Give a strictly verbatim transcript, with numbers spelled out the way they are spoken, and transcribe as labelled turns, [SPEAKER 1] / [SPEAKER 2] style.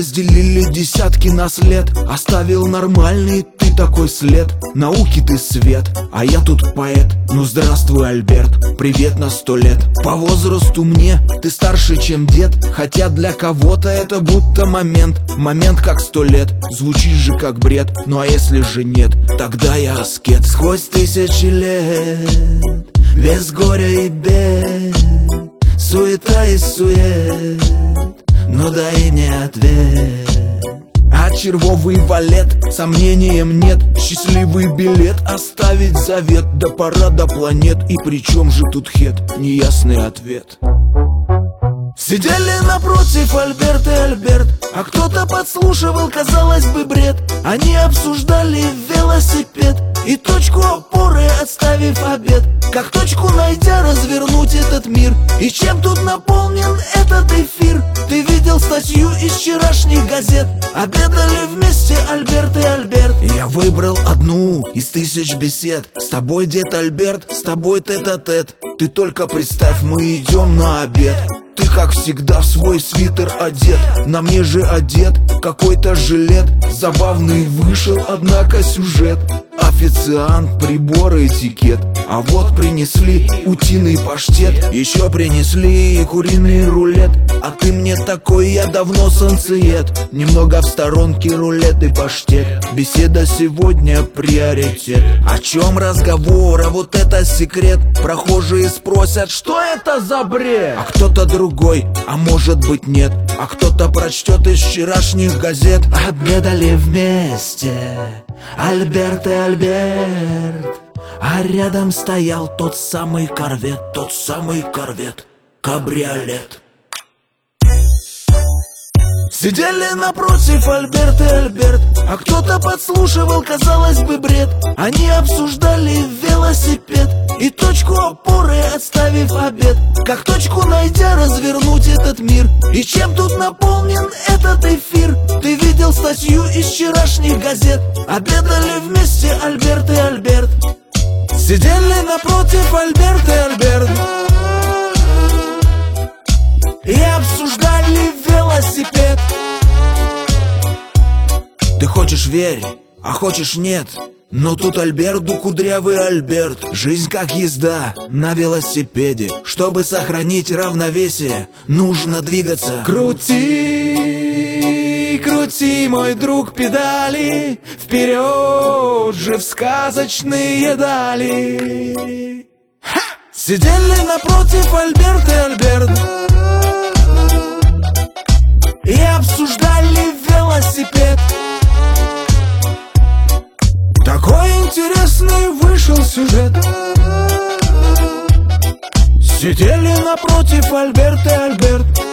[SPEAKER 1] разделили десятки наслед. Оставил нормальный ты такой след. Науки ты свет, а я тут поэт. Ну здравствуй, Альберт, привет на сто лет. По возрасту мне ты старше, чем дед. Хотя для кого-то это будто момент. Момент как сто лет, звучит же как бред. Ну а если же нет, тогда я аскет. Сквозь тысячи лет, без горя и бед, суета и сует, но дай мне ответ. А червовый валет, сомнением нет. Счастливый билет, оставить завет. Да пора до планет, и при чем же тут хет? Неясный ответ. Сидели напротив Альберт и Альберт, а кто-то подслушивал, казалось бы, бред. Они обсуждали велосипед и точку опоры, отставив обед. Как точку найдя, развернуть этот мир. И чем тут наполнен этот эфир? Ты видел статью из вчерашних газет? Обедали вместе Альберт и Альберт. Я выбрал одну из тысяч бесед. С тобой, дед Альберт, с тобой тет-а-тет. Ты только представь, мы идем на обед. Ты, как всегда, в свой свитер одет. На мне же одет какой-то жилет. Забавный вышел, однако, сюжет. Официант, приборы, этикет. А вот принесли утиный паштет. Еще принесли куриный рулет. А ты мне такой, я давно солнцеед. Немного в сторонке рулет и паштет. Беседа сегодня приоритет. О чем разговор, а вот это секрет. Прохожие спросят, что это за бред? А кто-то другой, а может быть нет. А кто-то прочтет из вчерашних газет. Обедали вместе Альберт и Альберт, а рядом стоял тот самый корвет, тот самый корвет, кабриолет. Сидели напротив Альберт и Альберт, а кто-то подслушивал, казалось бы, бред. Они обсуждали велосипед и точку опоры, отставив обед. Как точку найдя, развернуть этот мир. И чем тут наполнен этот эфир? Ты видел статью из вчерашних газет? Обедали вместе Альберт и Альберт. Сидели напротив Альберт и Альберт и обсуждали велосипед. Ты хочешь верь, а хочешь нет. Но тут Альберту кудрявый Альберт. Жизнь как езда на велосипеде. Чтобы сохранить равновесие, нужно двигаться. Крути, крути, мой друг, педали. Вперед же в сказочные дали. Ха! Сидели напротив Альберт и Альберт и обсуждали велосипед. Такой интересный вышел сюжет. Сидели напротив Альберт и Альберт